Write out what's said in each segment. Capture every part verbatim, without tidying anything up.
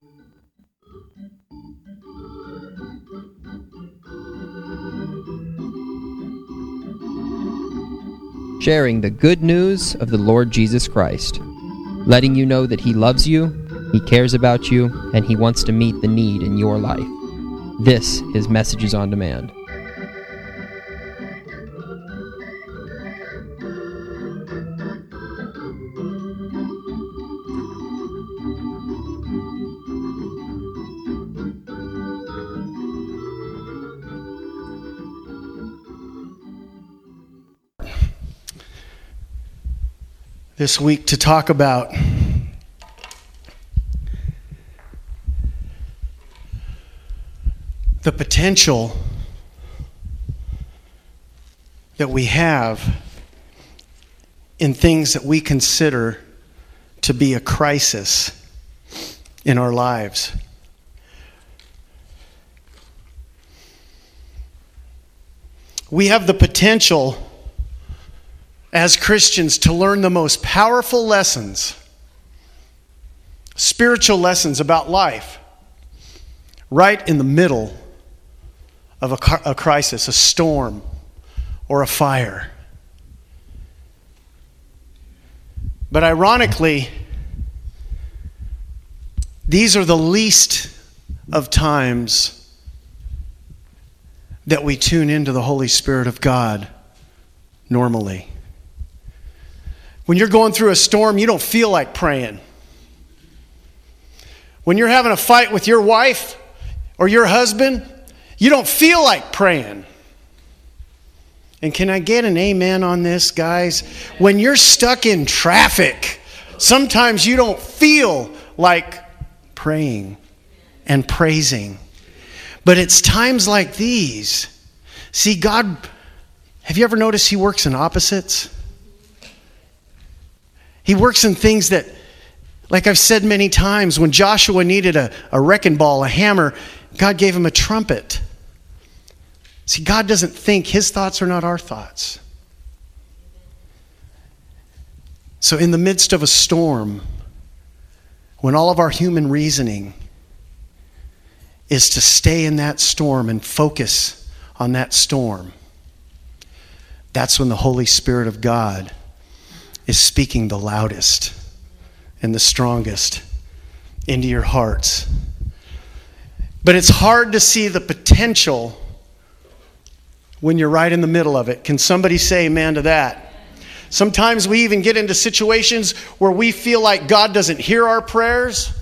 Sharing the good news of the Lord Jesus Christ, letting you know that He loves you, He cares about you, and He wants to meet the need in your life. This is Messages on Demand. This week to talk about the potential that we have in things that we consider to be a crisis in our lives. We have the potential as Christians to learn the most powerful lessons, spiritual lessons about life, right in the middle of a, a crisis, a storm, or a fire. But ironically, these are the least of times that we tune into the Holy Spirit of God normally. When you're going through a storm, you don't feel like praying. When you're having a fight with your wife or your husband, you don't feel like praying. And can I get an amen on this, guys? When you're stuck in traffic, sometimes you don't feel like praying and praising. But it's times like these. See, God, have you ever noticed He works in opposites? He works in things that, like I've said many times, when Joshua needed a, a wrecking ball, a hammer, God gave him a trumpet. See, God doesn't think. His thoughts are not our thoughts. So in the midst of a storm, when all of our human reasoning is to stay in that storm and focus on that storm, that's when the Holy Spirit of God is speaking the loudest and the strongest into your hearts. But it's hard to see the potential when you're right in the middle of it. Can somebody say amen to that? Sometimes we even get into situations where we feel like God doesn't hear our prayers.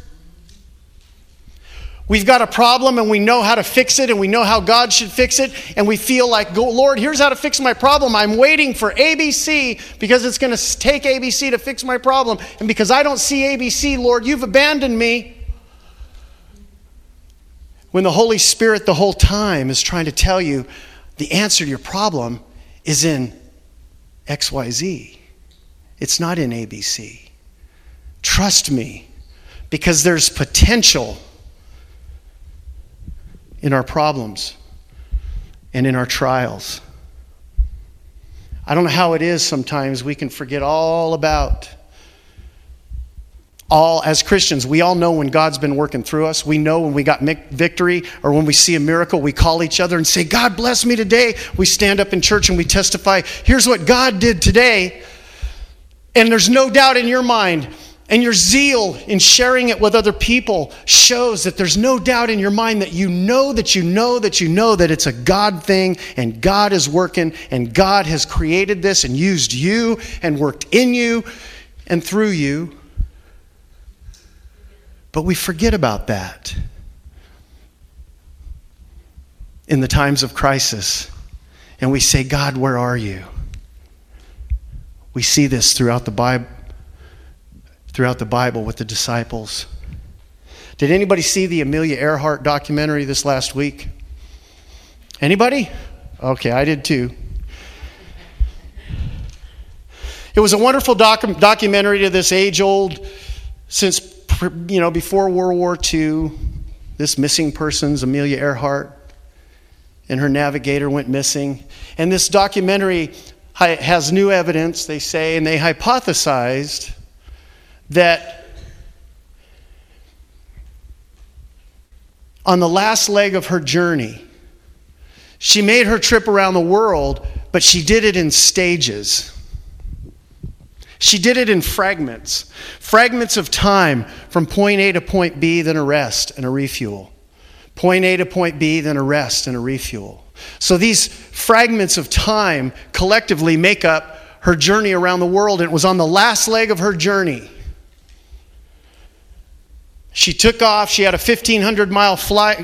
We've got a problem and we know how to fix it and we know how God should fix it. And we feel like, Lord, here's how to fix my problem. I'm waiting for A B C because it's going to take A B C to fix my problem. And because I don't see A B C, Lord, you've abandoned me. When the Holy Spirit the whole time is trying to tell you the answer to your problem is in X Y Z. It's not in A B C. Trust me, because there's potential in our problems and in our trials. I don't know how it is sometimes we can forget all about all, as Christians, we all know when God's been working through us. We know when we got victory or when we see a miracle, we call each other and say, God bless me today. We stand up in church and we testify, here's what God did today. And there's no doubt in your mind, and your zeal in sharing it with other people shows that there's no doubt in your mind that you know that you know that you know that it's a God thing and God is working and God has created this and used you and worked in you and through you. But we forget about that in the times of crisis. And we say, God, where are you? We see this throughout the Bible. Throughout the Bible with the disciples. Did anybody see the Amelia Earhart documentary this last week? Anybody? Okay, I did too. It was a wonderful docu- documentary to this age-old, since, you know, before World War Two, this missing person's Amelia Earhart, and her navigator went missing. And this documentary has new evidence, they say, and they hypothesized that on the last leg of her journey. She made her trip around the world, but she did it in stages. She did it in fragments. Fragments of time from point A to point B, then a rest and a refuel. Point A to point B, then a rest and a refuel. So these fragments of time collectively make up her journey around the world. And it was on the last leg of her journey. She took off. She had a fifteen hundred mile flight.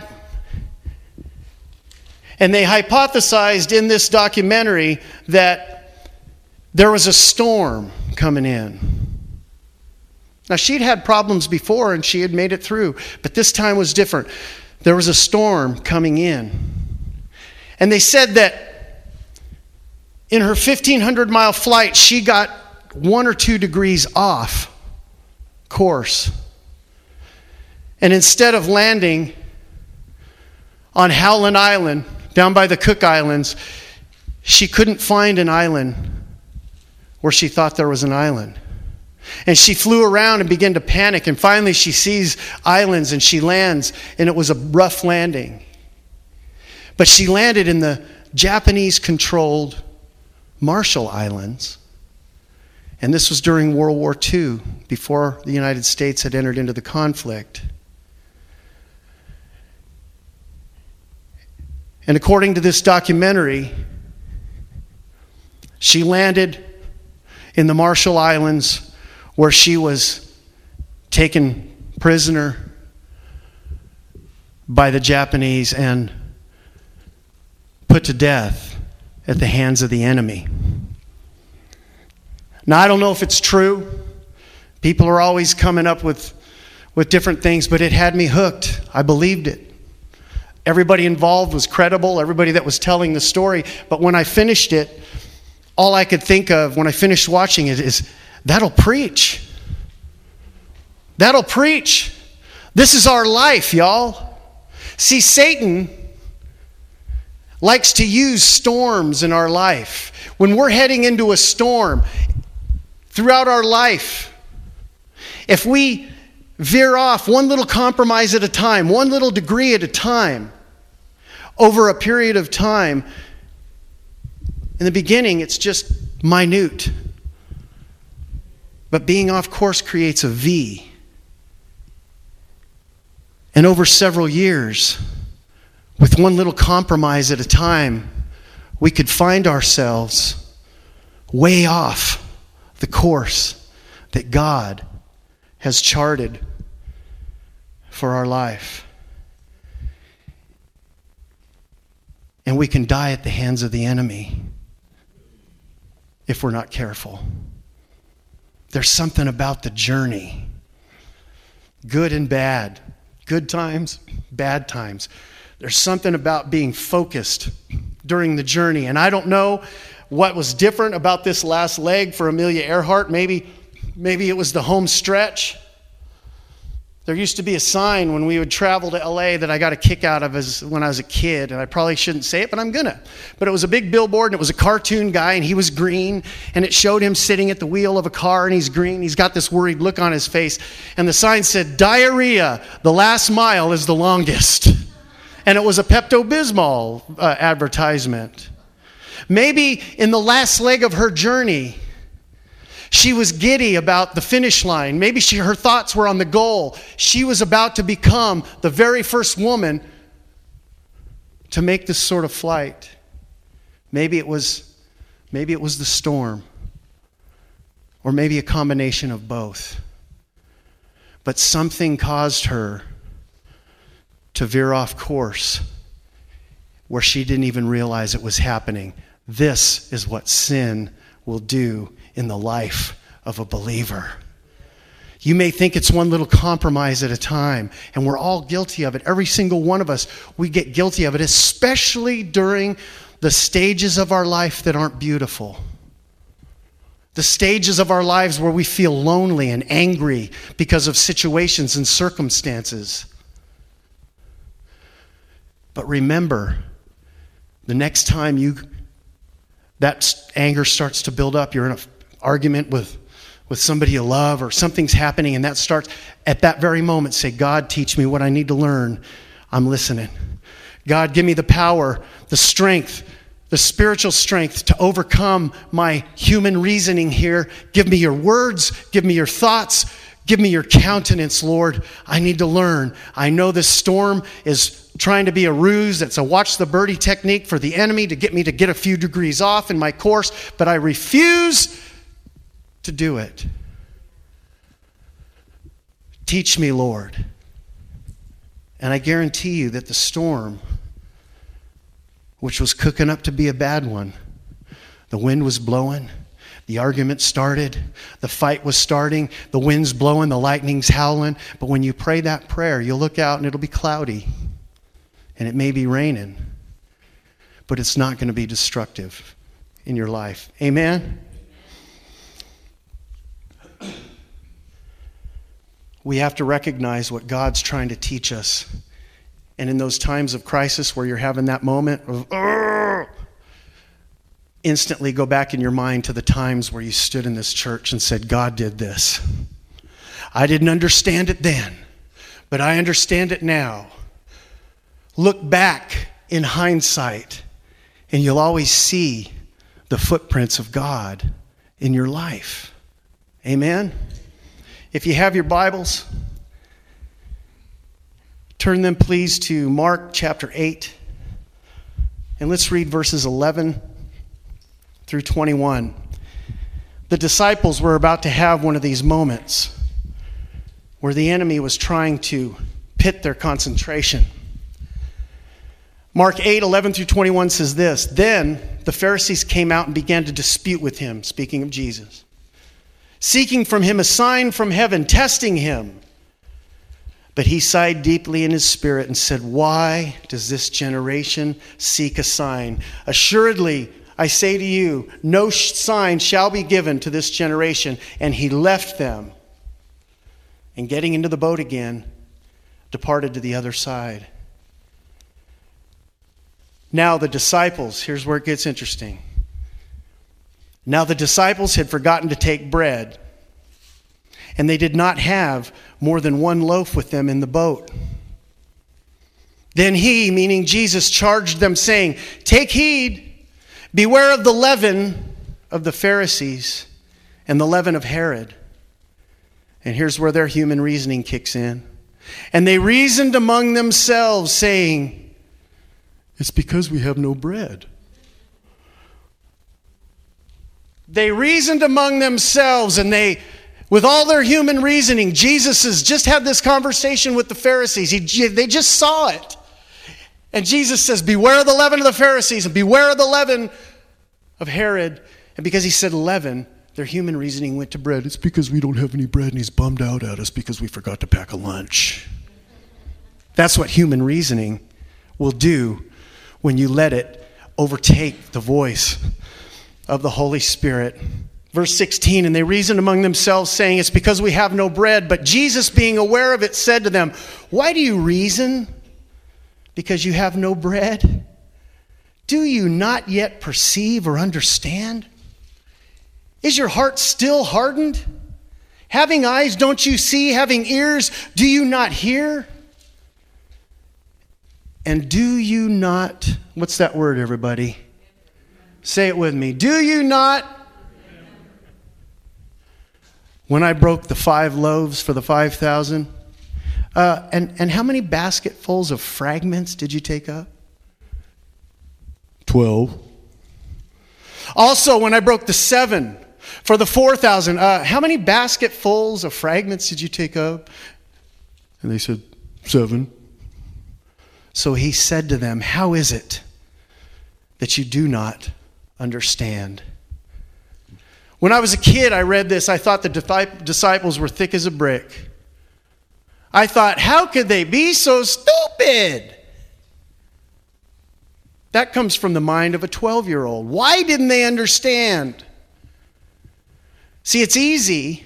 And they hypothesized in this documentary that there was a storm coming in. Now, she'd had problems before and she had made it through, but this time was different. There was a storm coming in. And they said that in her fifteen hundred mile flight, she got one or two degrees off course. And instead of landing on Howland Island, down by the Cook Islands, she couldn't find an island where she thought there was an island. And she flew around and began to panic. And finally she sees islands and she lands. And it was a rough landing. But she landed in the Japanese-controlled Marshall Islands. And this was during World War Two, before the United States had entered into the conflict. And according to this documentary, she landed in the Marshall Islands where she was taken prisoner by the Japanese and put to death at the hands of the enemy. Now, I don't know if it's true. People are always coming up with, with different things, but it had me hooked. I believed it. Everybody involved was credible, everybody that was telling the story. But when I finished it, all I could think of when I finished watching it is, that'll preach. That'll preach. This is our life, y'all. See, Satan likes to use storms in our life. When we're heading into a storm throughout our life, if we veer off one little compromise at a time, one little degree at a time, over a period of time, in the beginning it's just minute. But being off course creates a V. And over several years, with one little compromise at a time, we could find ourselves way off the course that God has charted for our life. And we can die at the hands of the enemy if we're not careful. There's something about the journey, good and bad, good times, bad times. There's something about being focused during the journey. And I don't know what was different about this last leg for Amelia Earhart. Maybe, maybe it was the home stretch. There used to be a sign when we would travel to L A that I got a kick out of as when I was a kid, and I probably shouldn't say it, but I'm gonna. But it was a big billboard, and it was a cartoon guy, and he was green, and it showed him sitting at the wheel of a car, and he's green. He's got this worried look on his face, and the sign said, "Diarrhea, the last mile is the longest." And it was a Pepto-Bismol uh, advertisement. Maybe in the last leg of her journey, she was giddy about the finish line. Maybe she, her thoughts were on the goal. She was about to become the very first woman to make this sort of flight. Maybe it was, maybe it was the storm, or maybe a combination of both. But something caused her to veer off course where she didn't even realize it was happening. This is what sin will do in the life of a believer. You may think it's one little compromise at a time, and we're all guilty of it. Every single one of us, we get guilty of it, especially during the stages of our life that aren't beautiful. The stages of our lives where we feel lonely and angry because of situations and circumstances. But remember, the next time you that anger starts to build up, you're in an argument with, with somebody you love, or something's happening, and that starts, at that very moment, say, "God, teach me what I need to learn. I'm listening. God, give me the power, the strength, the spiritual strength to overcome my human reasoning here. Give me your words. Give me your thoughts. Give me your countenance, Lord. I need to learn. I know this storm is trying to be a ruse. It's a watch the birdie technique for the enemy to get me to get a few degrees off in my course, but I refuse to do it. Teach me, Lord. And I guarantee you that the storm, which was cooking up to be a bad one, the wind was blowing, the argument started, the fight was starting, the wind's blowing, the lightning's howling. But when you pray that prayer, you'll look out and it'll be cloudy. And it may be raining. But it's not going to be destructive in your life. Amen? We have to recognize what God's trying to teach us. And in those times of crisis where you're having that moment of, Argh! Instantly go back in your mind to the times where you stood in this church and said, God did this. I didn't understand it then, but I understand it now. Look back in hindsight, and you'll always see the footprints of God in your life. Amen? If you have your Bibles, turn them please to Mark chapter eight, and let's read verses eleven through twenty-one. The disciples were about to have one of these moments where the enemy was trying to pit their concentration. Mark eight, eleven through twenty-one says this, Then the Pharisees came out and began to dispute with him, speaking of Jesus, seeking from him a sign from heaven, testing him. But he sighed deeply in his spirit and said, Why does this generation seek a sign? Assuredly, I say to you, no sign shall be given to this generation. And he left them, and getting into the boat again, departed to the other side. Now the disciples, here's where it gets interesting. Now the disciples had forgotten to take bread, and they did not have more than one loaf with them in the boat. Then he, meaning Jesus, charged them, saying, Take heed. Beware of the leaven of the Pharisees and the leaven of Herod. And here's where their human reasoning kicks in. And they reasoned among themselves, saying, It's because we have no bread. They reasoned among themselves, and they, with all their human reasoning, Jesus has just had this conversation with the Pharisees. He, they just saw it. And Jesus says, beware of the leaven of the Pharisees and beware of the leaven of Herod. And because he said leaven, their human reasoning went to bread. It's because we don't have any bread and he's bummed out at us because we forgot to pack a lunch. That's what human reasoning will do when you let it overtake the voice of the Holy Spirit. Verse sixteen, and they reasoned among themselves, saying, It's because we have no bread. But Jesus, being aware of it, said to them, Why do you reason? Because you have no bread? Do you not yet perceive or understand? Is your heart still hardened? Having eyes, don't you see? Having ears, do you not hear? And do you not, what's that word, everybody? Say it with me. Do you not? When I broke the five loaves for the five thousand, uh, and, and how many basketfuls of fragments did you take up? Twelve. Also, when I broke the seven for the four thousand, uh, how many basketfuls of fragments did you take up? And they said, seven. So he said to them, how is it that you do not understand? When I was a kid, I read this. I thought the disciples were thick as a brick. I thought, how could they be so stupid? That comes from the mind of a twelve-year-old. Why didn't they understand? See, it's easy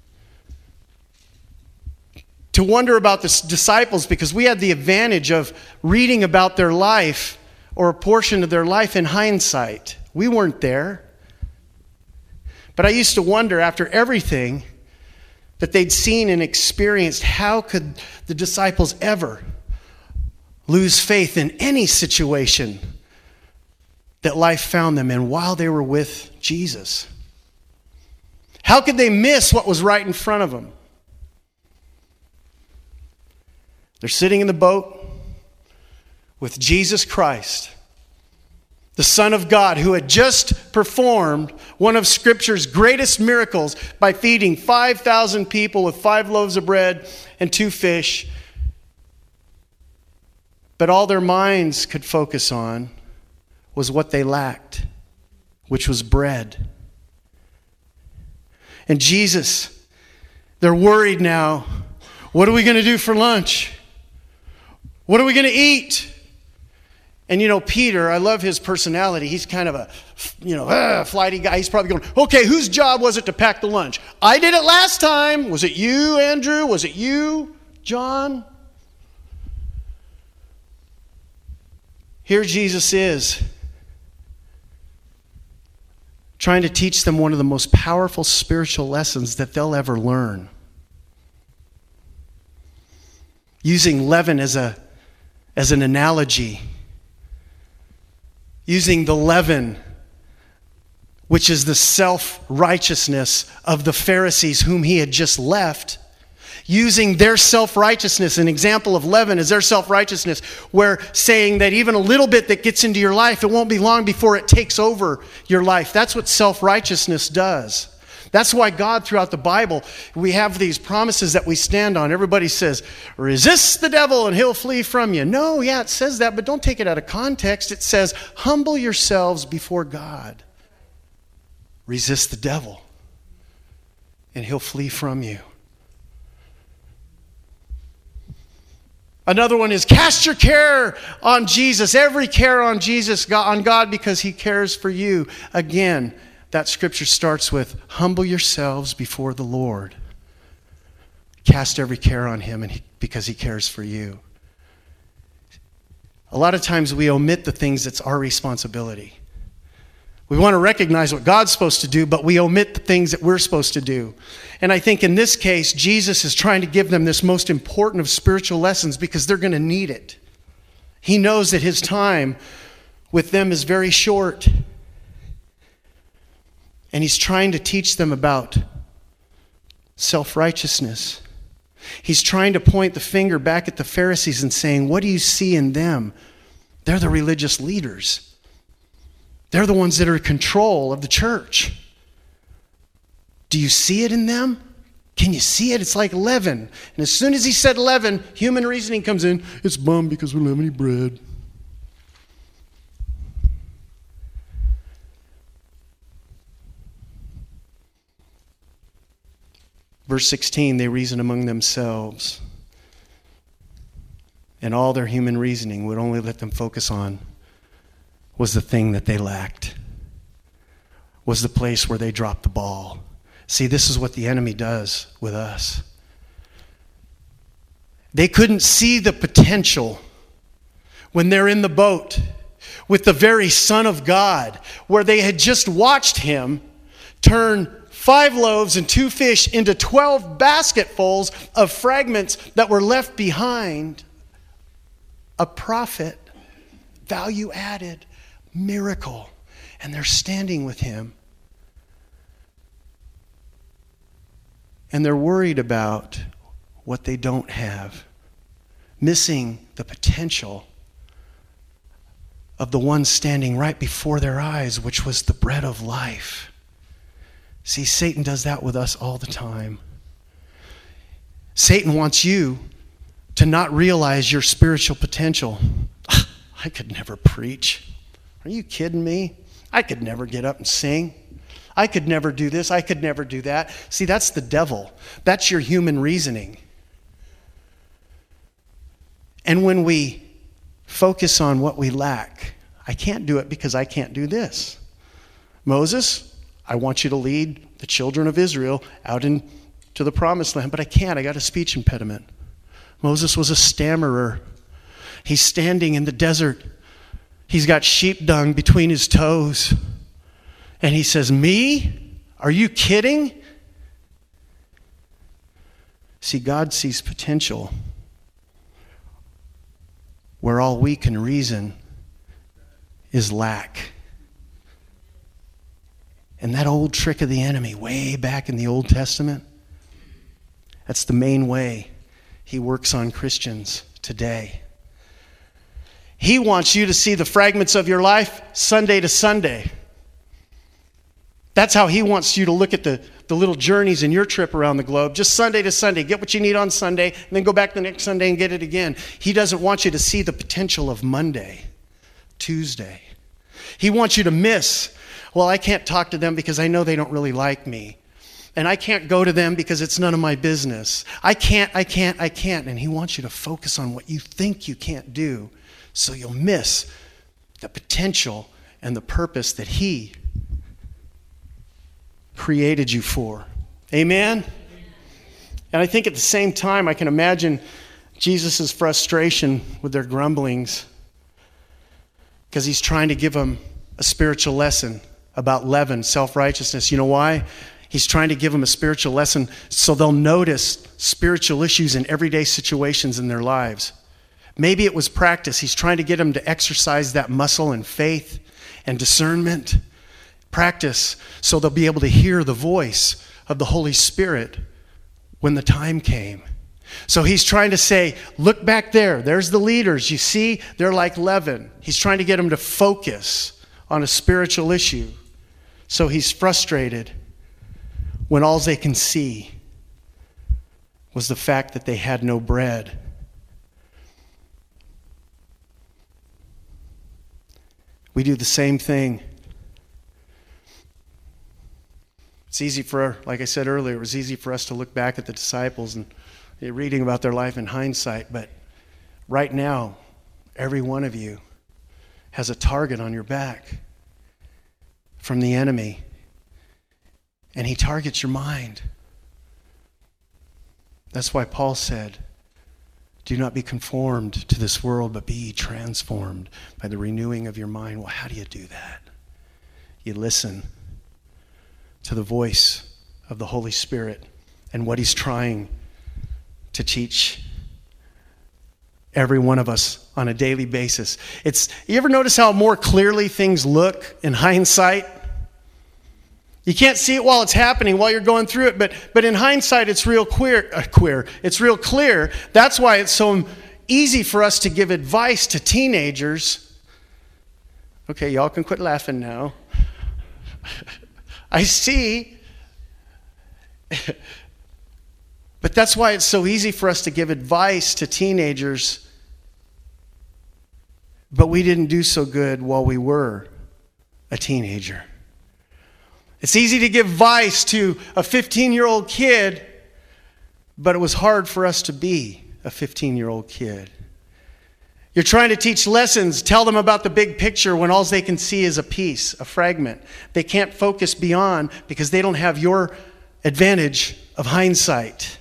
to wonder about the disciples because we had the advantage of reading about their life or a portion of their life in hindsight. We weren't there. But I used to wonder, after everything that they'd seen and experienced, how could the disciples ever lose faith in any situation that life found them in while they were with Jesus? How could they miss what was right in front of them? They're sitting in the boat with Jesus Christ, the Son of God, who had just performed one of Scripture's greatest miracles by feeding five thousand people with five loaves of bread and two fish. But all their minds could focus on was what they lacked, which was bread. And Jesus, they're worried now. What are we going to do for lunch? What are we going to eat? And you know, Peter, I love his personality. He's kind of a, you know, uh, flighty guy. He's probably going, okay, whose job was it to pack the lunch? I did it last time. Was it you, Andrew? Was it you, John? Here Jesus is, trying to teach them one of the most powerful spiritual lessons that they'll ever learn. Using leaven as a as an analogy. Using the leaven, which is the self-righteousness of the Pharisees whom he had just left. Using their self-righteousness, an example of leaven is their self-righteousness, where saying that even a little bit that gets into your life, it won't be long before it takes over your life. That's what self-righteousness does. That's why God, throughout the Bible, we have these promises that we stand on. Everybody says, resist the devil and he'll flee from you. No, yeah, it says that, but don't take it out of context. It says, humble yourselves before God. Resist the devil and he'll flee from you. Another one is cast your care on Jesus, every care on Jesus, on God, because he cares for you. Again, that scripture starts with, humble yourselves before the Lord. Cast every care on him and he, because he cares for you. A lot of times we omit the things that's our responsibility. We want to recognize what God's supposed to do, but we omit the things that we're supposed to do. And I think in this case, Jesus is trying to give them this most important of spiritual lessons because they're going to need it. He knows that his time with them is very short. And he's trying to teach them about self-righteousness. He's trying to point the finger back at the Pharisees and saying, what do you see in them? They're the religious leaders. They're the ones that are in control of the church. Do you see it in them? Can you see it? It's like leaven. And as soon as he said leaven, human reasoning comes in. It's bummed because we don't have any bread. Verse sixteen, they reason among themselves. And all their human reasoning would only let them focus on was the thing that they lacked, was the place where they dropped the ball. See, this is what the enemy does with us. They couldn't see the potential when they're in the boat with the very Son of God, where they had just watched him turn five loaves and two fish into twelve basketfuls of fragments that were left behind. A prophet, value added, miracle. And they're standing with him. And they're worried about what they don't have, missing the potential of the one standing right before their eyes, which was the bread of life. See, Satan does that with us all the time. Satan wants you to not realize your spiritual potential. I could never preach. Are you kidding me? I could never get up and sing. I could never do this. I could never do that. See, that's the devil. That's your human reasoning. And when we focus on what we lack, I can't do it because I can't do this. Moses, I want you to lead the children of Israel out into the promised land, but I can't. I got a speech impediment. Moses was a stammerer. He's standing in the desert. He's got sheep dung between his toes. And he says, me? Are you kidding? See, God sees potential where all we can reason is lack. And that old trick of the enemy way back in the Old Testament, that's the main way he works on Christians today. He wants you to see the fragments of your life Sunday to Sunday. That's how he wants you to look at the, the little journeys in your trip around the globe. Just Sunday to Sunday. Get what you need on Sunday, and then go back the next Sunday and get it again. He doesn't want you to see the potential of Monday, Tuesday. He wants you to miss, well, I can't talk to them because I know they don't really like me. And I can't go to them because it's none of my business. I can't, I can't, I can't. And he wants you to focus on what you think you can't do, so you'll miss the potential and the purpose that he created you for. Amen? And I think at the same time, I can imagine Jesus' frustration with their grumblings, because he's trying to give them a spiritual lesson about leaven, self-righteousness. You know why? He's trying to give them a spiritual lesson so they'll notice spiritual issues in everyday situations in their lives. Maybe it was practice. He's trying to get them to exercise that muscle and faith and discernment. Practice so they'll be able to hear the voice of the Holy Spirit when the time came. So he's trying to say, look back there. There's the leaders. You see, they're like leaven. He's trying to get them to focus on a spiritual issue. So he's frustrated when all they can see was the fact that they had no bread. We do the same thing. It's easy for, like I said earlier, it was easy for us to look back at the disciples and reading about their life in hindsight, but right now, every one of you has a target on your back from the enemy, and he targets your mind. That's why Paul said, do not be conformed to this world, but be transformed by the renewing of your mind. Well, how do you do that? You listen to the voice of the Holy Spirit and what he's trying to teach every one of us on a daily basis. It's, you ever notice how more clearly things look in hindsight? You can't see it while it's happening, while you're going through it, but but in hindsight, it's real queer, uh, queer. It's real clear. That's why it's so easy for us to give advice to teenagers. Okay, y'all can quit laughing now. I see. But that's why it's so easy for us to give advice to teenagers, but we didn't do so good while we were a teenager. It's easy to give advice to a fifteen-year-old kid, but it was hard for us to be a fifteen-year-old kid. You're trying to teach lessons, tell them about the big picture when all they can see is a piece, a fragment. They can't focus beyond because they don't have your advantage of hindsight.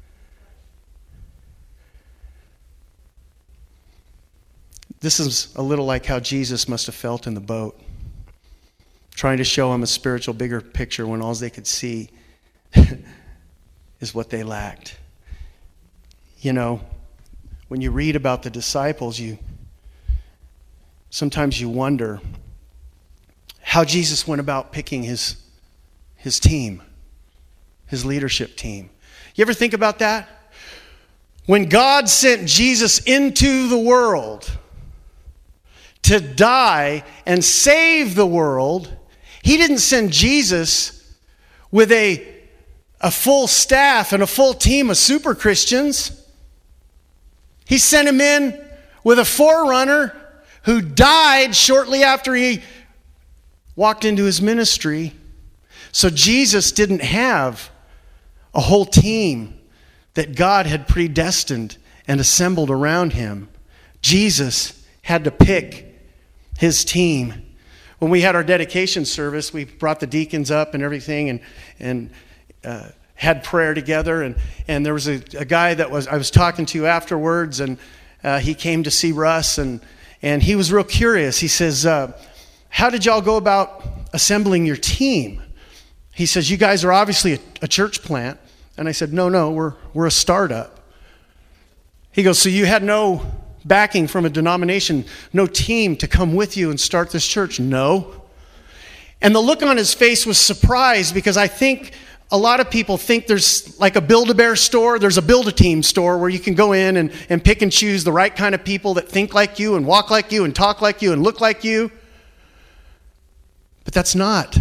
This is a little like how Jesus must have felt in the boat, trying to show them a spiritual bigger picture when all they could see is what they lacked. You know, when you read about the disciples, you sometimes you wonder how Jesus went about picking his his team, his leadership team. You ever think about that? When God sent Jesus into the world to die and save the world, he didn't send Jesus with a, a full staff and a full team of super Christians. He sent him in with a forerunner who died shortly after he walked into his ministry. So Jesus didn't have a whole team that God had predestined and assembled around him. Jesus had to pick his team. When we had our dedication service, we brought the deacons up and everything and and uh, had prayer together. And, and there was a, a guy that was I was talking to afterwards, and uh, he came to see Russ, and, and he was real curious. He says, uh, how did y'all go about assembling your team? He says, you guys are obviously a, a church plant. And I said, no, no, we're we're a startup. He goes, so you had no backing from a denomination, no team to come with you and start this church. No. And the look on his face was surprise, because I think a lot of people think there's like a Build-A-Bear store. There's a Build-A-Team store where you can go in and, and pick and choose the right kind of people that think like you and walk like you and talk like you and look like you. But that's not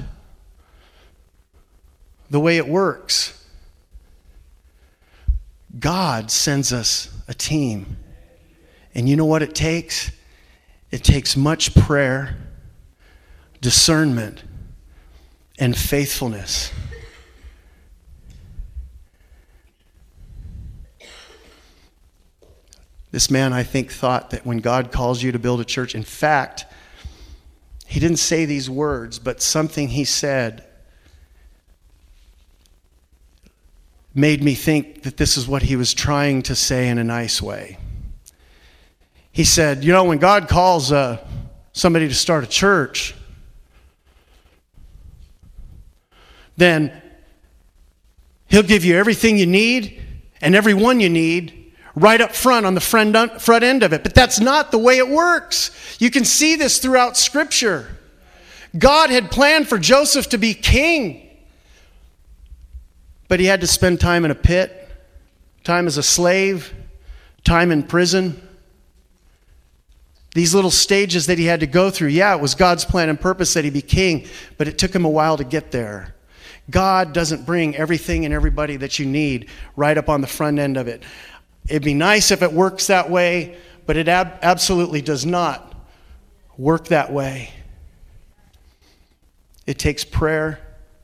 the way it works. God sends us a team. And you know what it takes? It takes much prayer, discernment, and faithfulness. This man, I think, thought that when God calls you to build a church, in fact, he didn't say these words, but something he said made me think that this is what he was trying to say in a nice way. He said, you know, when God calls uh, somebody to start a church, then he'll give you everything you need and everyone you need right up front on the front end of it. But that's not the way it works. You can see this throughout Scripture. God had planned for Joseph to be king, but he had to spend time in a pit, time as a slave, time in prison. These little stages that he had to go through, yeah, it was God's plan and purpose that he be king, but it took him a while to get there. God doesn't bring everything and everybody that you need right up on the front end of it. It'd be nice if it works that way, but it ab- absolutely does not work that way. It takes prayer,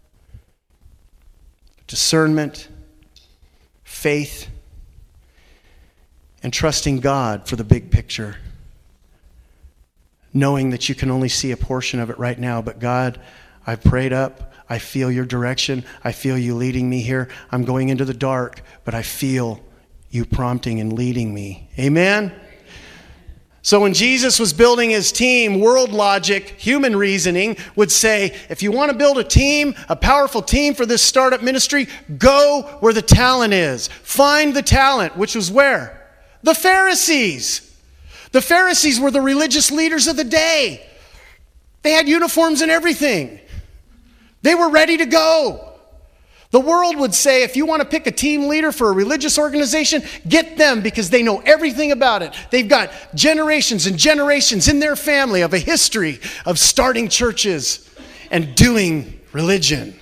discernment, faith, and trusting God for the big picture. Knowing that you can only see a portion of it right now, but God, I've prayed up. I feel your direction. I feel you leading me here. I'm going into the dark, but I feel you prompting and leading me. Amen? So when Jesus was building his team, world logic, human reasoning would say, if you want to build a team, a powerful team for this startup ministry, go where the talent is. Find the talent, which was where? The Pharisees. The Pharisees were the religious leaders of the day. They had uniforms and everything. They were ready to go. The world would say, if you want to pick a team leader for a religious organization, get them, because they know everything about it. They've got generations and generations in their family of a history of starting churches and doing religion.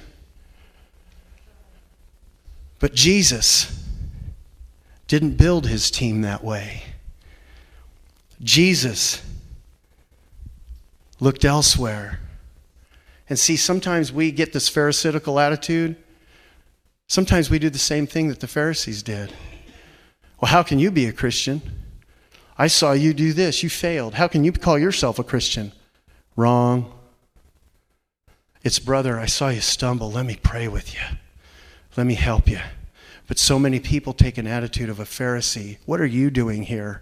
But Jesus didn't build his team that way. Jesus looked elsewhere. And see, sometimes we get this Pharisaical attitude. Sometimes we do the same thing that the Pharisees did. Well, how can you be a Christian? I saw you do this. You failed. How can you call yourself a Christian? Wrong. It's, brother, I saw you stumble. Let me pray with you. Let me help you. But so many people take an attitude of a Pharisee. What are you doing here?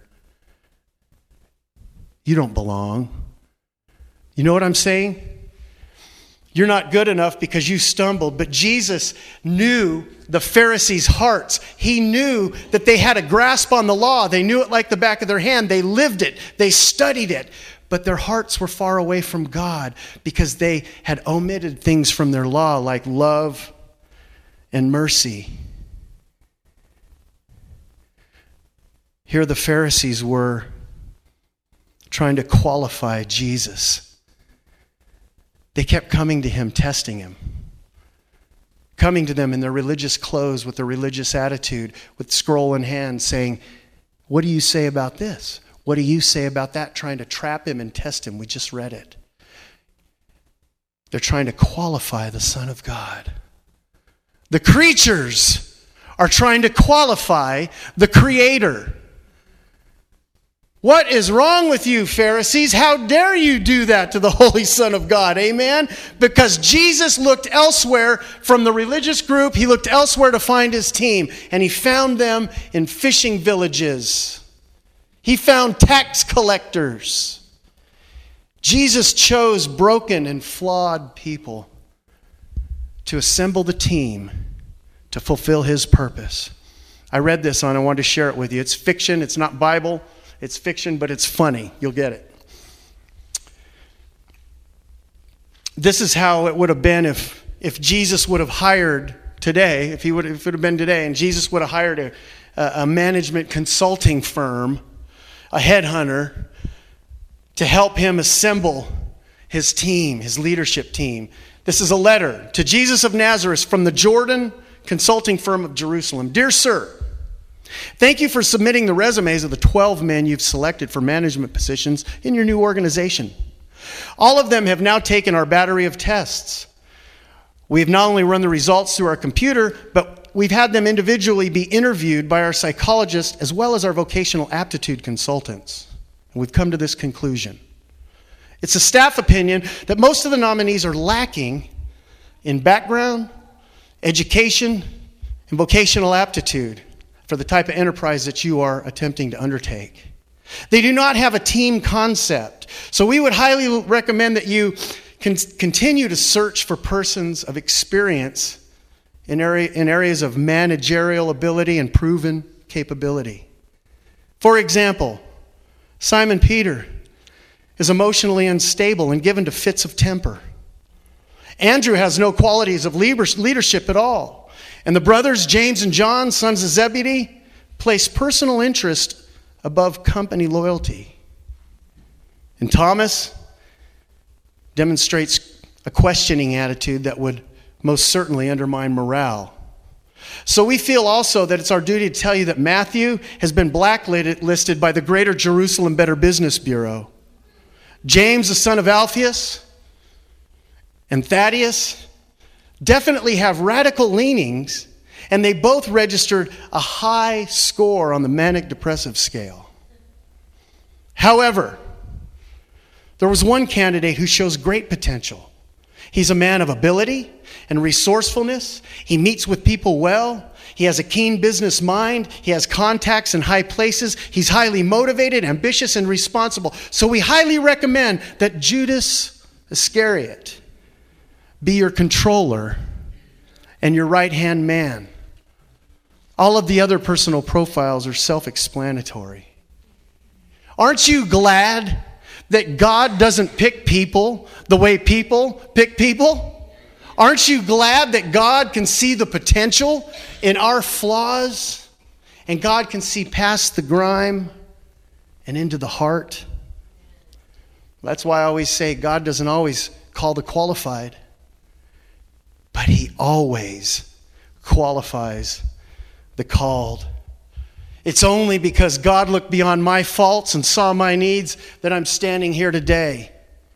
You don't belong. You know what I'm saying? You're not good enough because you stumbled. But Jesus knew the Pharisees' hearts. He knew that they had a grasp on the law. They knew it like the back of their hand. They lived it. They studied it. But their hearts were far away from God because they had omitted things from their law like love and mercy. Here the Pharisees were trying to qualify Jesus. They kept coming to him, testing him. Coming to them in their religious clothes with their religious attitude, with scroll in hand, saying, what do you say about this? What do you say about that? Trying to trap him and test him. We just read it. They're trying to qualify the Son of God. The creatures are trying to qualify the Creator. What is wrong with you, Pharisees? How dare you do that to the Holy Son of God? Amen? Because Jesus looked elsewhere from the religious group. He looked elsewhere to find his team. And he found them in fishing villages. He found tax collectors. Jesus chose broken and flawed people to assemble the team to fulfill his purpose. I read this on, I wanted to share it with you. It's fiction. It's not Bible. It's fiction, but it's funny. You'll get it. This is how it would have been if, if Jesus would have hired today, if he would, if it would have been today, and Jesus would have hired a, a management consulting firm, a headhunter, to help him assemble his team, his leadership team. This is a letter to Jesus of Nazareth from the Jordan Consulting Firm of Jerusalem. Dear Sir, thank you for submitting the resumes of the twelve men you've selected for management positions in your new organization. All of them have now taken our battery of tests. We've not only run the results through our computer, but we've had them individually be interviewed by our psychologists as well as our vocational aptitude consultants. And we've come to this conclusion. It's a staff opinion that most of the nominees are lacking in background, education, and vocational aptitude for the type of enterprise that you are attempting to undertake. They do not have a team concept. So we would highly recommend that you con- continue to search for persons of experience in, area, in areas of managerial ability and proven capability. For example, Simon Peter is emotionally unstable and given to fits of temper. Andrew has no qualities of leadership at all. And the brothers, James and John, sons of Zebedee, place personal interest above company loyalty. And Thomas demonstrates a questioning attitude that would most certainly undermine morale. So we feel also that it's our duty to tell you that Matthew has been blacklisted by the Greater Jerusalem Better Business Bureau. James, the son of Alphaeus, and Thaddeus definitely have radical leanings, and they both registered a high score on the manic depressive scale. However, there was one candidate who shows great potential. He's a man of ability and resourcefulness. He meets with people well. He has a keen business mind. He has contacts in high places. He's highly motivated, ambitious, and responsible. So we highly recommend that Judas Iscariot be your controller and your right-hand man. All of the other personal profiles are self-explanatory. Aren't you glad that God doesn't pick people the way people pick people? Aren't you glad that God can see the potential in our flaws, and God can see past the grime and into the heart? That's why I always say God doesn't always call the qualified, but He always qualifies the called. It's only because God looked beyond my faults and saw my needs that I'm standing here today.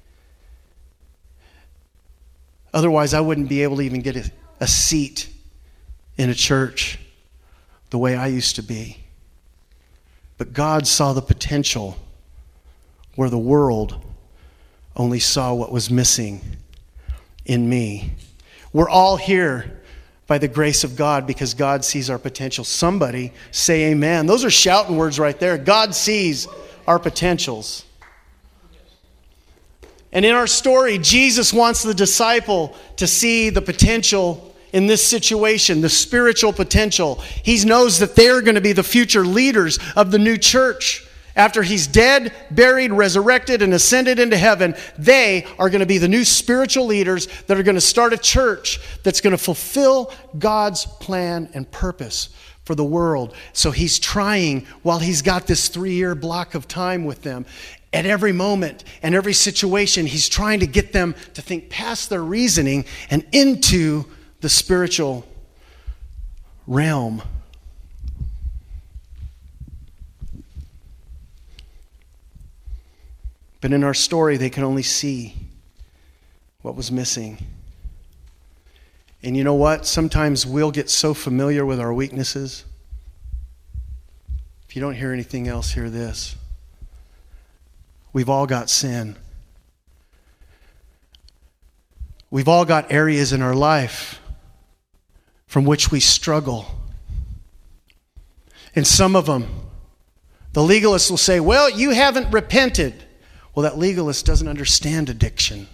Otherwise, I wouldn't be able to even get a, a seat in a church the way I used to be. But God saw the potential where the world only saw what was missing in me. We're all here by the grace of God because God sees our potential. Somebody say amen. Those are shouting words right there. God sees our potentials. And in our story, Jesus wants the disciple to see the potential in this situation, the spiritual potential. He knows that they're going to be the future leaders of the new church. After He's dead, buried, resurrected, and ascended into heaven, they are going to be the new spiritual leaders that are going to start a church that's going to fulfill God's plan and purpose for the world. So He's trying, while He's got this three-year block of time with them, at every moment and every situation, He's trying to get them to think past their reasoning and into the spiritual realm. But in our story, they can only see what was missing. And you know what? Sometimes we'll get so familiar with our weaknesses. If you don't hear anything else, hear this. We've all got sin. We've all got areas in our life from which we struggle. And some of them, the legalists will say, well, you haven't repented. Well, that legalist doesn't understand addiction.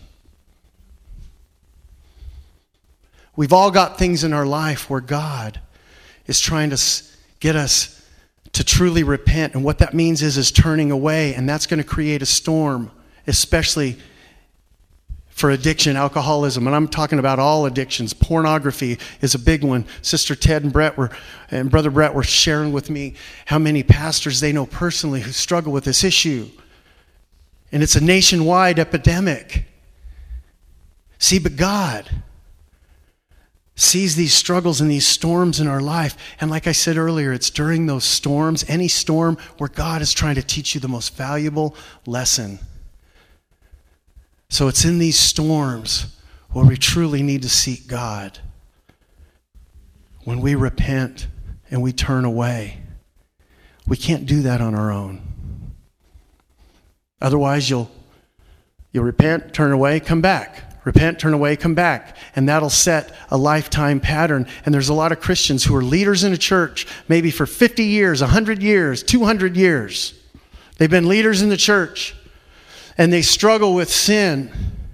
We've all got things in our life where God is trying to get us to truly repent. And what that means is, is turning away, and that's going to create a storm, especially for addiction, alcoholism. And I'm talking about all addictions. Pornography is a big one. Sister Ted and Brett were, and Brother Brett were sharing with me how many pastors they know personally who struggle with this issue. And it's a nationwide epidemic. See, but God sees these struggles and these storms in our life. And like I said earlier, it's during those storms, any storm, where God is trying to teach you the most valuable lesson. So it's in these storms where we truly need to seek God. When we repent and we turn away, we can't do that on our own. Otherwise, you'll you'll repent, turn away, come back. Repent, turn away, come back. And that'll set a lifetime pattern. And there's a lot of Christians who are leaders in a church, maybe for fifty years, one hundred years, two hundred years. They've been leaders in the church, and they struggle with sin.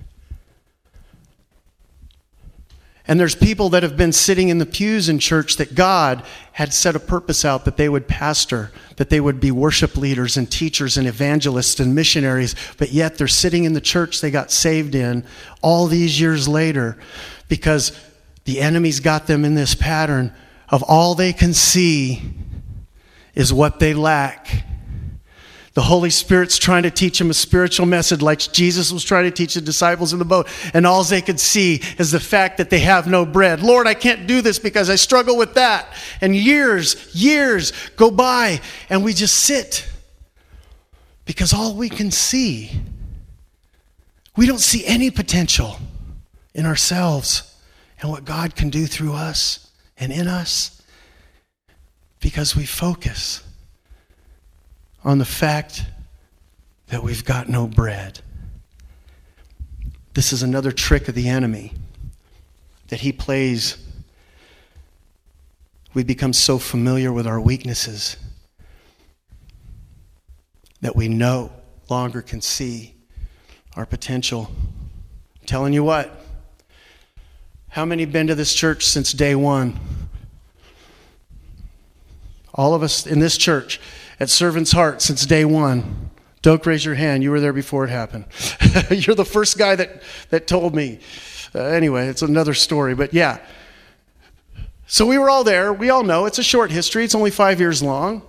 And there's people that have been sitting in the pews in church that God had set a purpose out that they would pastor, that they would be worship leaders and teachers and evangelists and missionaries, but yet they're sitting in the church they got saved in all these years later because the enemy's got them in this pattern of all they can see is what they lack. The Holy Spirit's trying to teach them a spiritual message like Jesus was trying to teach the disciples in the boat. And all they could see is the fact that they have no bread. Lord, I can't do this because I struggle with that. And years, years go by and we just sit. Because all we can see, we don't see any potential in ourselves and what God can do through us and in us. Because we focus on the fact that we've got no bread. This is another trick of the enemy that he plays. We become so familiar with our weaknesses that we no longer can see our potential. I'm telling you what, how many have been to this church since day one? All of us in this church at Servant's Heart since day one. Don't raise your hand. You were there before it happened. You're the first guy that, that told me. Uh, anyway, it's another story, but yeah. So we were all there. We all know it's a short history. It's only five years long.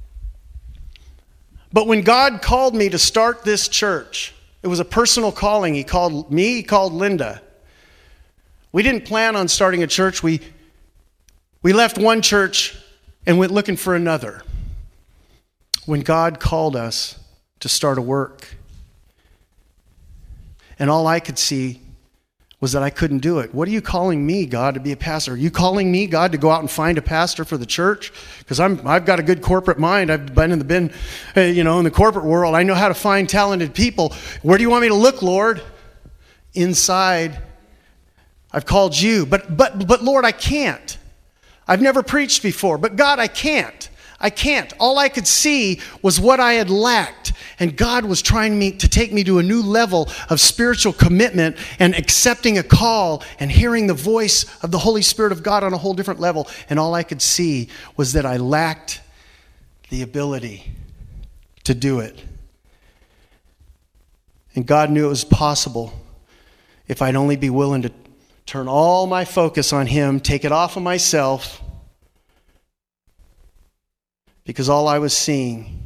But when God called me to start this church, it was a personal calling. He called me, he called Linda. We didn't plan on starting a church. We, we left one church and went looking for another. When God called us to start a work. And all I could see was that I couldn't do it. What are you calling me, God, to be a pastor? Are you calling me, God, to go out and find a pastor for the church? Because I'm I've got a good corporate mind. I've been in the been, uh, you know, in the corporate world. I know how to find talented people. Where do you want me to look, Lord? Inside. I've called you, but but but Lord, I can't. I've never preached before, but God, I can't. I can't. All I could see was what I had lacked. And God was trying me to take me to a new level of spiritual commitment and accepting a call and hearing the voice of the Holy Spirit of God on a whole different level. And all I could see was that I lacked the ability to do it. And God knew it was possible if I'd only be willing to turn all my focus on Him, take it off of myself, because all I was seeing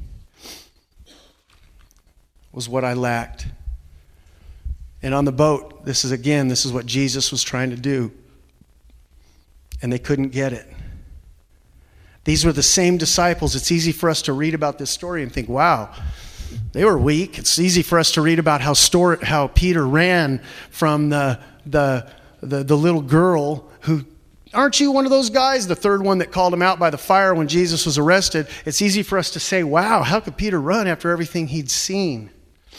was what I lacked. And on the boat, this is again, this is what Jesus was trying to do. And they couldn't get it. These were the same disciples. It's easy for us to read about this story and think, wow, they were weak. It's easy for us to read about how story, how Peter ran from the, the, the, the little girl who, aren't you one of those guys? The third one that called him out by the fire when Jesus was arrested. It's easy for us to say, wow, how could Peter run after everything he'd seen?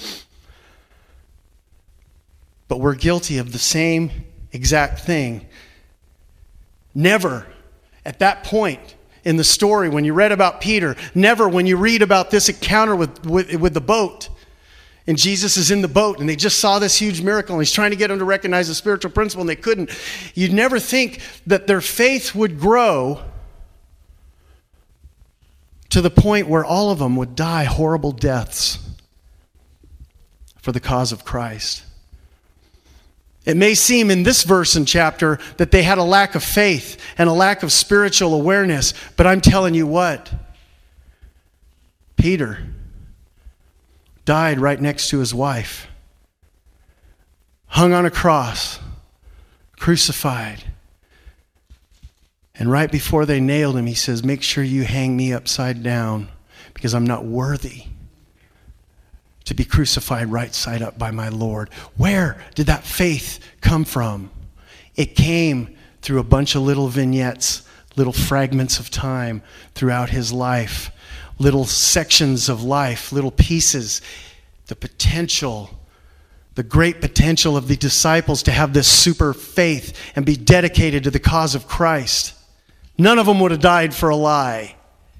But we're guilty of the same exact thing. Never at that point in the story when you read about Peter, never when you read about this encounter with, with, with the boat, and Jesus is in the boat, and they just saw this huge miracle, and he's trying to get them to recognize the spiritual principle, and they couldn't. You'd never think that their faith would grow to the point where all of them would die horrible deaths for the cause of Christ. It may seem in this verse and chapter that they had a lack of faith and a lack of spiritual awareness, but I'm telling you what, Peter died right next to his wife, hung on a cross, crucified. And right before they nailed him, he says, make sure you hang me upside down because I'm not worthy to be crucified right side up by my Lord. Where did that faith come from? It came through a bunch of little vignettes, little fragments of time throughout his life, little sections of life, little pieces. The potential, the great potential of the disciples to have this super faith and be dedicated to the cause of Christ. None of them would have died for a lie.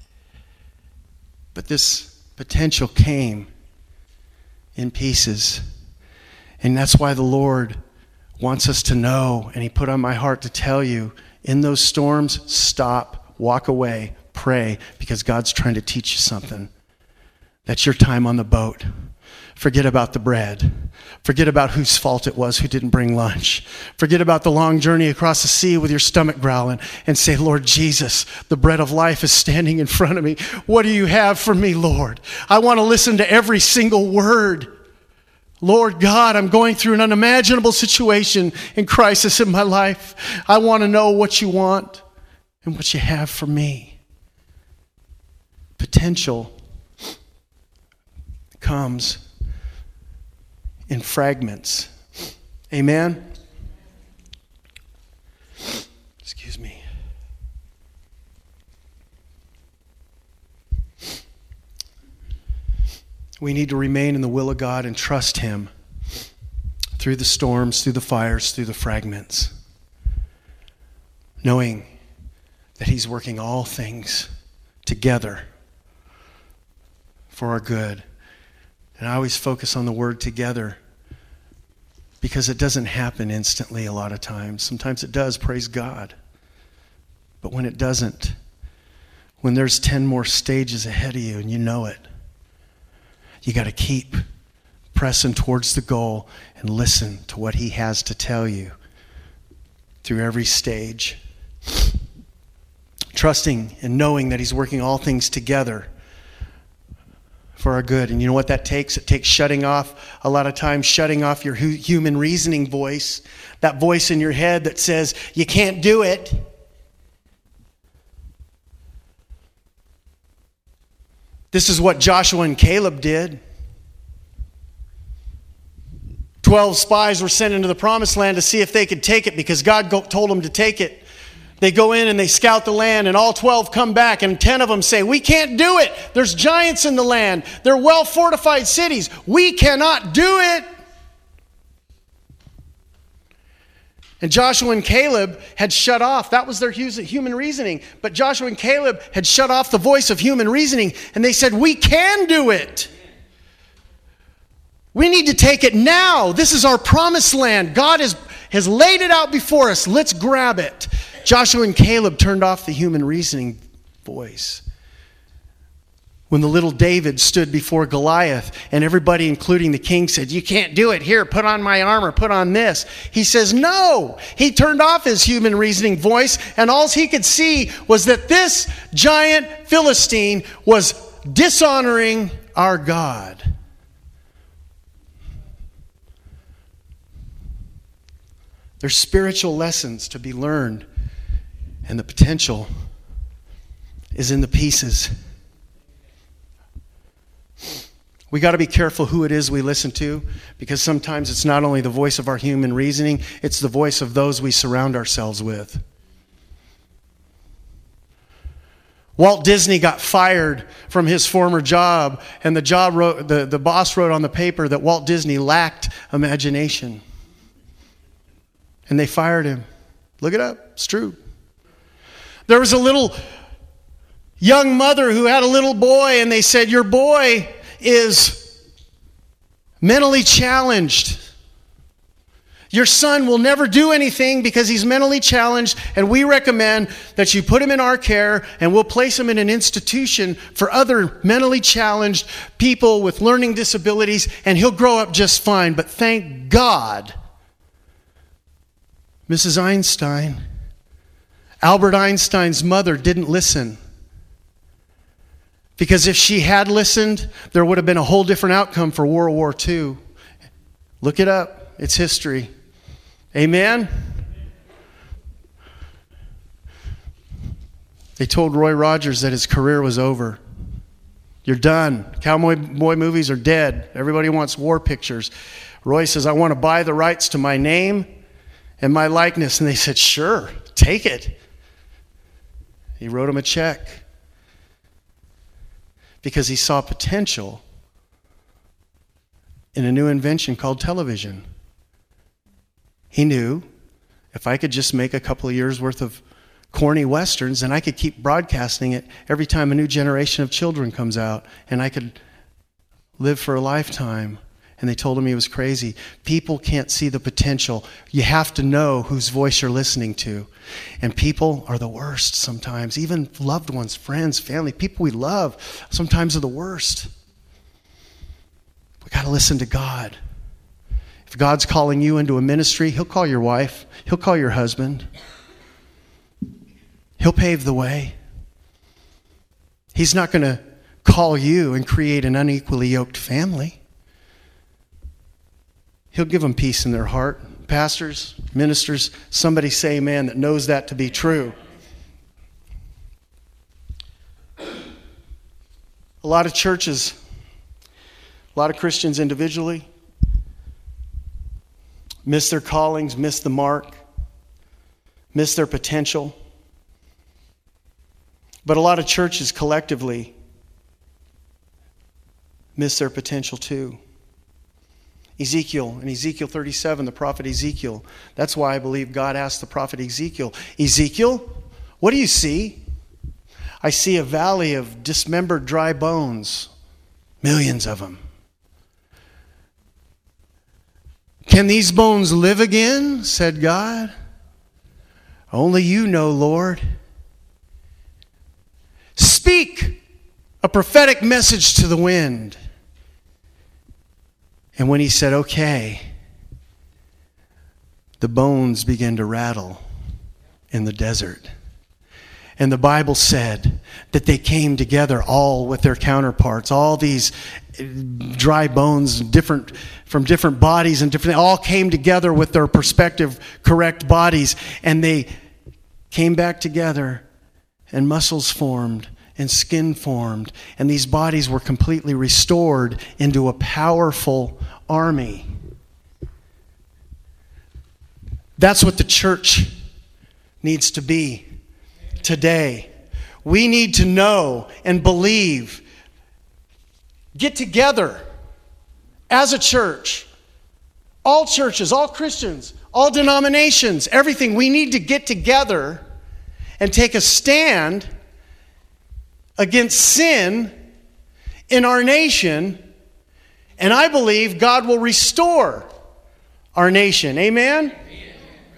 But this potential came in pieces. And that's why the Lord wants us to know, and he put on my heart to tell you, in those storms, stop, walk away, pray, because God's trying to teach you something. That's your time on the boat. Forget about the bread. Forget about whose fault it was who didn't bring lunch. Forget about the long journey across the sea with your stomach growling and say, Lord Jesus, the bread of life is standing in front of me. What do you have for me, Lord? I want to listen to every single word. Lord God, I'm going through an unimaginable situation and crisis in my life. I want to know what you want and what you have for me. Potential comes in fragments. Amen? Excuse me. We need to remain in the will of God and trust him through the storms, through the fires, through the fragments, knowing that he's working all things together for our good. And I always focus on the word together because it doesn't happen instantly a lot of times. Sometimes it does, praise God. But when it doesn't, when there's ten more stages ahead of you and you know it, you got to keep pressing towards the goal and listen to what he has to tell you through every stage. Trusting and knowing that he's working all things together for our good. And you know what that takes? It takes shutting off, a lot of times shutting off your hu- human reasoning voice, that voice in your head that says, you can't do it. This is what Joshua and Caleb did. Twelve spies were sent into the promised land to see if they could take it because God go- told them to take it. They go in and they scout the land, and all twelve come back, and ten of them say, we can't do it. There's giants in the land. They're well-fortified cities. We cannot do it. And Joshua and Caleb had shut off. That was their human reasoning. But Joshua and Caleb had shut off the voice of human reasoning, and they said, we can do it. We need to take it now. This is our promised land. God has, has laid it out before us. Let's grab it. Joshua and Caleb turned off the human reasoning voice. When the little David stood before Goliath and everybody, including the king, said, you can't do it. Here, put on my armor, put on this. He says, no. He turned off his human reasoning voice, and all he could see was that this giant Philistine was dishonoring our God. There's spiritual lessons to be learned, and the potential is in the pieces. We got to be careful who it is we listen to, because sometimes it's not only the voice of our human reasoning, it's the voice of those we surround ourselves with. Walt Disney got fired from his former job, and the job wrote, the, the boss wrote on the paper that Walt Disney lacked imagination. And they fired him. Look it up. It's true. There was a little young mother who had a little boy, and they said, your boy is mentally challenged. Your son will never do anything because he's mentally challenged, and we recommend that you put him in our care, and we'll place him in an institution for other mentally challenged people with learning disabilities, and he'll grow up just fine. But thank God, Missus Einstein, Albert Einstein's mother, didn't listen. Because if she had listened, there would have been a whole different outcome for World War Two. Look it up. It's history. Amen? They told Roy Rogers that his career was over. You're done. Cowboy boy movies are dead. Everybody wants war pictures. Roy says, I want to buy the rights to my name and my likeness. And they said, sure, take it. He wrote him a check because he saw potential in a new invention called television. He knew if I could just make a couple of years worth of corny westerns, and I could keep broadcasting it every time a new generation of children comes out, and I could live for a lifetime. And they told him he was crazy. People can't see the potential. You have to know whose voice you're listening to. And people are the worst sometimes. Even loved ones, friends, family, people we love sometimes are the worst. We got to listen to God. If God's calling you into a ministry, He'll call your wife. He'll call your husband. He'll pave the way. He's not going to call you and create an unequally yoked family. He'll give them peace in their heart. Pastors, ministers, somebody say amen that knows that to be true. A lot of churches, a lot of Christians individually, miss their callings, miss the mark, miss their potential. But a lot of churches collectively miss their potential too. Ezekiel, in Ezekiel thirty-seven, the prophet Ezekiel. That's why I believe God asked the prophet Ezekiel, Ezekiel, what do you see? I see a valley of dismembered dry bones, millions of them. Can these bones live again? Said God. Only you know, Lord. Speak a prophetic message to the wind. And when he said, okay, the bones began to rattle in the desert. And the Bible said that they came together all with their counterparts. All these dry bones different from different bodies and different, they all came together with their perspective correct bodies. And they came back together and muscles formed and skin formed, and these bodies were completely restored into a powerful army. That's what the church needs to be today. We need to know and believe. Get together as a church. All churches, all Christians, all denominations, everything. We need to get together and take a stand against sin in our nation, and I believe God will restore our nation. Amen? Amen.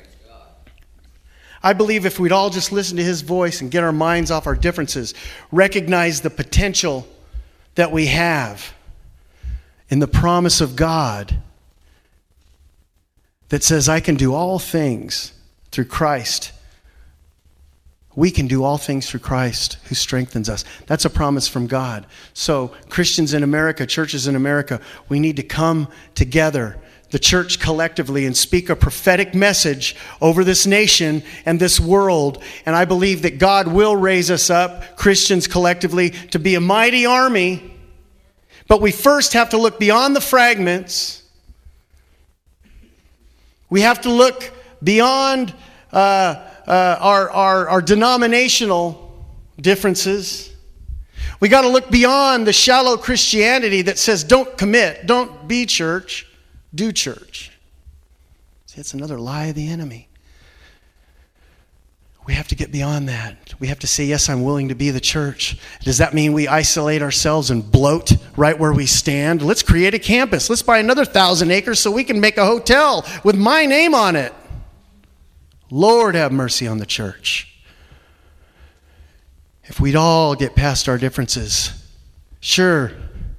I believe if we'd all just listen to His voice and get our minds off our differences, recognize the potential that we have in the promise of God that says, I can do all things through Christ. We can do all things through Christ who strengthens us. That's a promise from God. So Christians in America, churches in America, we need to come together, the church collectively, and speak a prophetic message over this nation and this world. And I believe that God will raise us up, Christians collectively, to be a mighty army. But we first have to look beyond the fragments. We have to look beyond Uh, Uh, our, our, our denominational differences. We got to look beyond the shallow Christianity that says don't commit, don't be church, do church. See, it's another lie of the enemy. We have to get beyond that. We have to say, yes, I'm willing to be the church. Does that mean we isolate ourselves and bloat right where we stand? Let's create a campus. Let's buy another thousand acres so we can make a hotel with my name on it. Lord, have mercy on the church. If we'd all get past our differences, sure,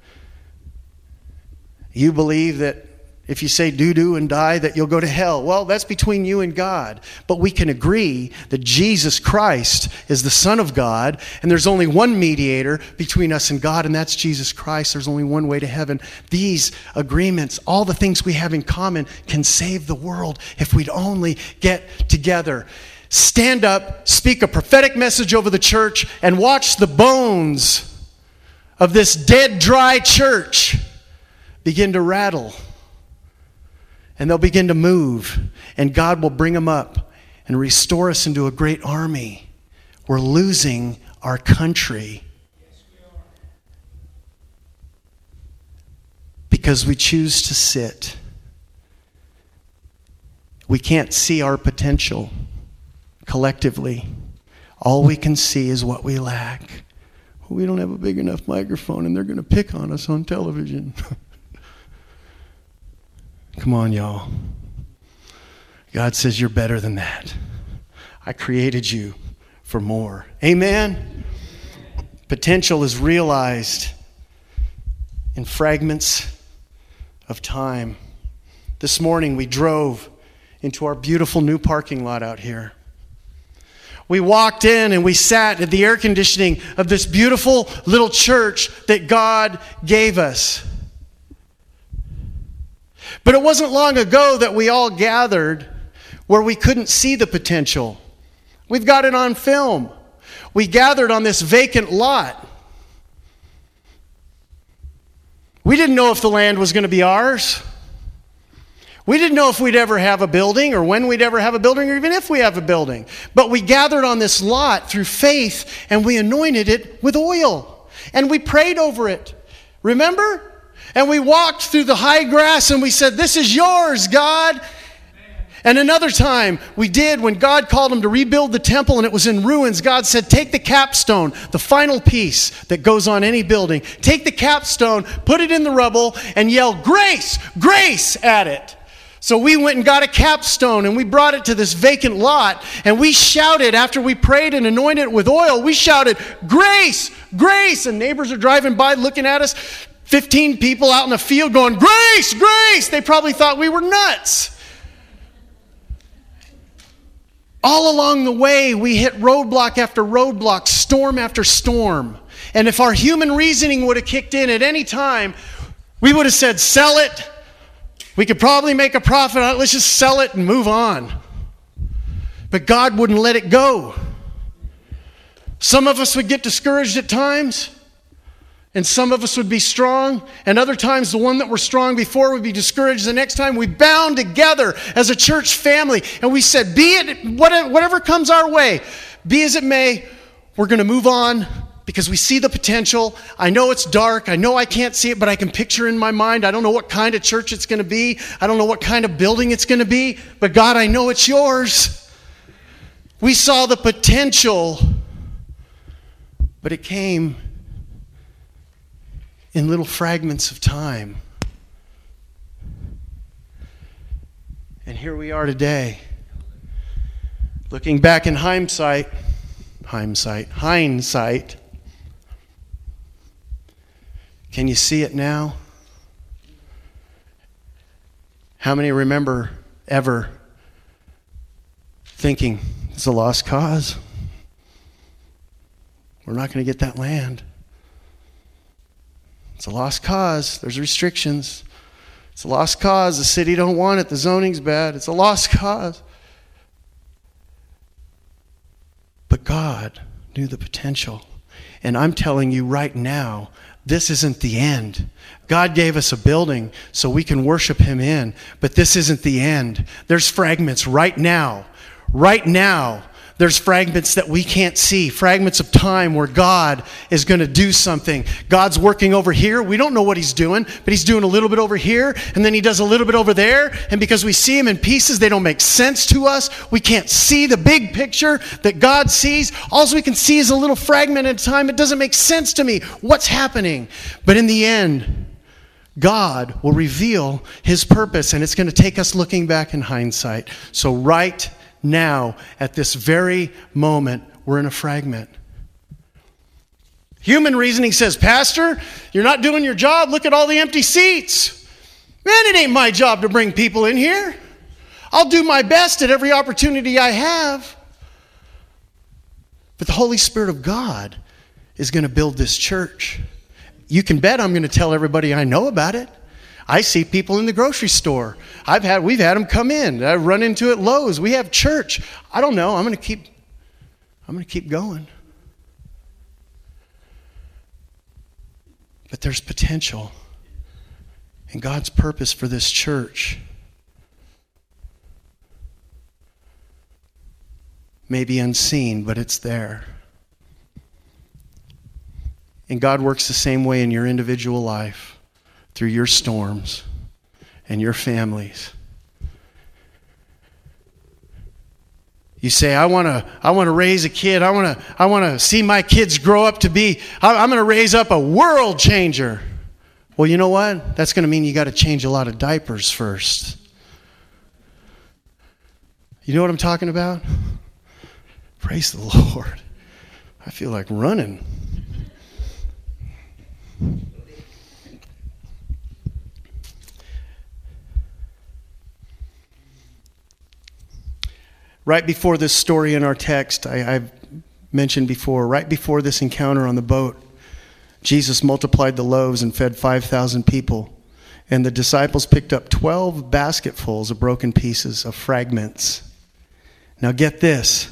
you believe that if you say doo-doo and die, that you'll go to hell. Well, that's between you and God. But we can agree that Jesus Christ is the Son of God, and there's only one mediator between us and God, and that's Jesus Christ. There's only one way to heaven. These agreements, all the things we have in common, can save the world if we'd only get together. Stand up, speak a prophetic message over the church, and watch the bones of this dead, dry church begin to rattle. And they'll begin to move, and God will bring them up and restore us into a great army. We're losing our country because we choose to sit. We can't see our potential collectively. All we can see is what we lack. We don't have a big enough microphone, and they're going to pick on us on television. Come on, y'all. God says you're better than that. I created you for more. Amen? Potential is realized in fragments of time. This morning we drove into our beautiful new parking lot out here. We walked in and we sat at the air conditioning of this beautiful little church that God gave us. But it wasn't long ago that we all gathered where we couldn't see the potential. We've got it on film. We gathered on this vacant lot. We didn't know if the land was going to be ours. We didn't know if we'd ever have a building or when we'd ever have a building or even if we have a building. But we gathered on this lot through faith and we anointed it with oil. And we prayed over it. Remember? And we walked through the high grass and we said, this is yours, God. And another time we did when God called him to rebuild the temple and it was in ruins. God said, take the capstone, the final piece that goes on any building. Take the capstone, put it in the rubble and yell, grace, grace at it. So we went and got a capstone and we brought it to this vacant lot and we shouted after we prayed and anointed it with oil. We shouted, grace, grace. And neighbors are driving by looking at us. fifteen people out in the field going, grace, grace. They probably thought we were nuts. All along the way, we hit roadblock after roadblock, storm after storm. And if our human reasoning would have kicked in at any time, we would have said, sell it. We could probably make a profit on it. Let's just sell it and move on. But God wouldn't let it go. Some of us would get discouraged at times. And some of us would be strong, and other times the one that were strong before would be discouraged. The next time we bound together as a church family, and we said, be it whatever comes our way, be as it may, we're going to move on because we see the potential. I know it's dark. I know I can't see it, but I can picture in my mind. I don't know what kind of church it's going to be. I don't know what kind of building it's going to be, but God, I know it's yours. We saw the potential, but it came in little fragments of time. And here we are today, looking back in hindsight, hindsight, hindsight. Can you see it now? How many remember ever thinking, it's a lost cause? We're not going to get that land. It's a lost cause. There's restrictions. It's a lost cause. The city don't want it. The zoning's bad. It's a lost cause. But God knew the potential. And I'm telling you right now, this isn't the end. God gave us a building so we can worship him in. But this isn't the end. There's fragments right now. Right now. There's fragments that we can't see, fragments of time where God is going to do something. God's working over here. We don't know what he's doing, but he's doing a little bit over here, and then he does a little bit over there. And because we see him in pieces, they don't make sense to us. We can't see the big picture that God sees. All we can see is a little fragment at a time. It doesn't make sense to me. What's happening? But in the end, God will reveal his purpose, and it's going to take us looking back in hindsight. So right now, at this very moment, we're in a fragment. Human reasoning says, Pastor, you're not doing your job. Look at all the empty seats. Man, it ain't my job to bring people in here. I'll do my best at every opportunity I have. But the Holy Spirit of God is going to build this church. You can bet I'm going to tell everybody I know about it. I see people in the grocery store. I've had, we've had them come in. I run into it at Lowe's. We have church. I don't know. I'm going to keep, I'm going to keep going. But there's potential and God's purpose for this church. May be unseen, but it's there. And God works the same way in your individual life, through your storms and your families. You say, I want to I want to raise a kid. I want to I want to see my kids grow up to be, I'm going to raise up a world changer. Well, you know what? That's going to mean you got to change a lot of diapers first. You know what I'm talking about? Praise the Lord. I feel like running. Right before this story in our text, I, I've mentioned before, right before this encounter on the boat, Jesus multiplied the loaves and fed five thousand people. And the disciples picked up twelve basketfuls of broken pieces, of fragments. Now get this.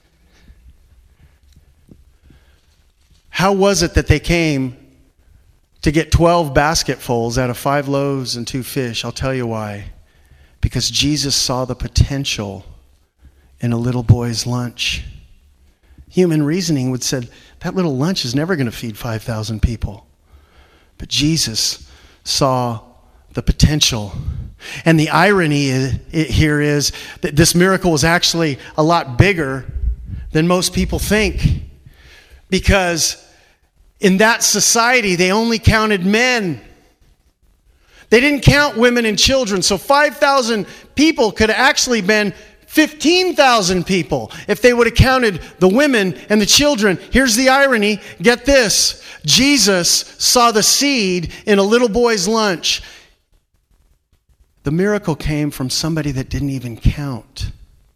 How was it that they came to get twelve basketfuls out of five loaves and two fish? I'll tell you why. Because Jesus saw the potential in a little boy's lunch. Human reasoning would say, that little lunch is never going to feed five thousand people. But Jesus saw the potential. And the irony here is that this miracle was actually a lot bigger than most people think. Because in that society, they only counted men. They didn't count women and children. So five thousand people could have actually been fifteen thousand people if they would have counted the women and the children. Here's the irony. Get this. Jesus saw the seed in a little boy's lunch. The miracle came from somebody that didn't even count.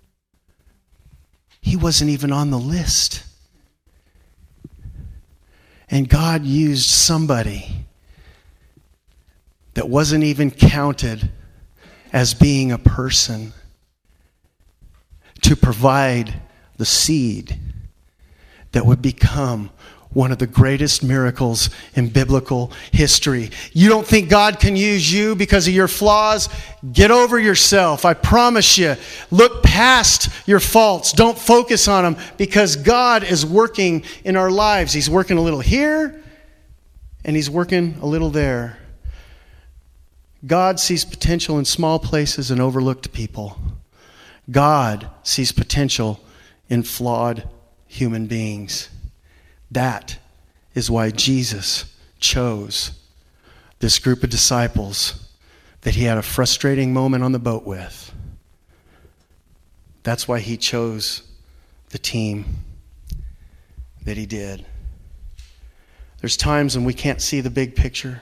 He wasn't even on the list. And God used somebody that wasn't even counted as being a person to provide the seed that would become one of the greatest miracles in biblical history. You don't think God can use you because of your flaws? Get over yourself. I promise you. Look past your faults. Don't focus on them, because God is working in our lives. He's working a little here and he's working a little there. God sees potential in small places and overlooked people. God sees potential in flawed human beings. That is why Jesus chose this group of disciples that he had a frustrating moment on the boat with. That's why he chose the team that he did. There's times when we can't see the big picture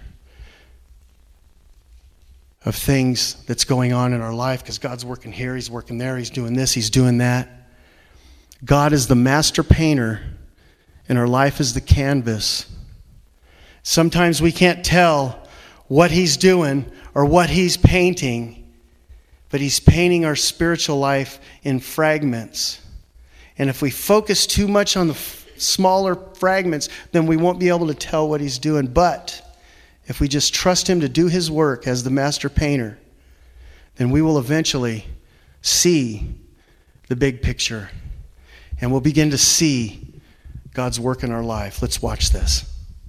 of things that's going on in our life, because God's working here, he's working there, he's doing this, he's doing that. God is the master painter, and our life is the canvas. Sometimes we can't tell what he's doing or what he's painting, but he's painting our spiritual life in fragments. And if we focus too much on the f- smaller fragments, then we won't be able to tell what he's doing. But if we just trust him to do his work as the master painter, then we will eventually see the big picture. and we'll begin to see God's work in our life. Let's watch this.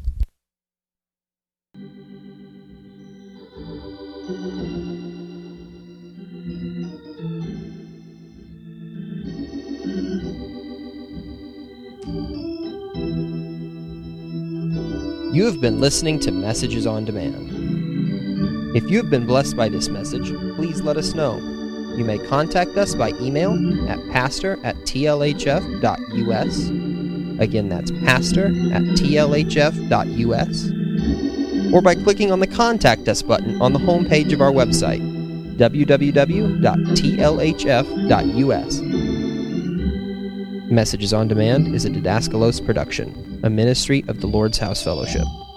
You have been listening to Messages on Demand. If you have been blessed by this message, please let us know. You may contact us by email at pastor at t l h f dot u s. Again, that's pastor at t l h f dot u s. Or by clicking on the Contact Us button on the homepage of our website, w w w dot t l h f dot u s. Messages on Demand is a Didaskalos production, a ministry of the Lord's House Fellowship.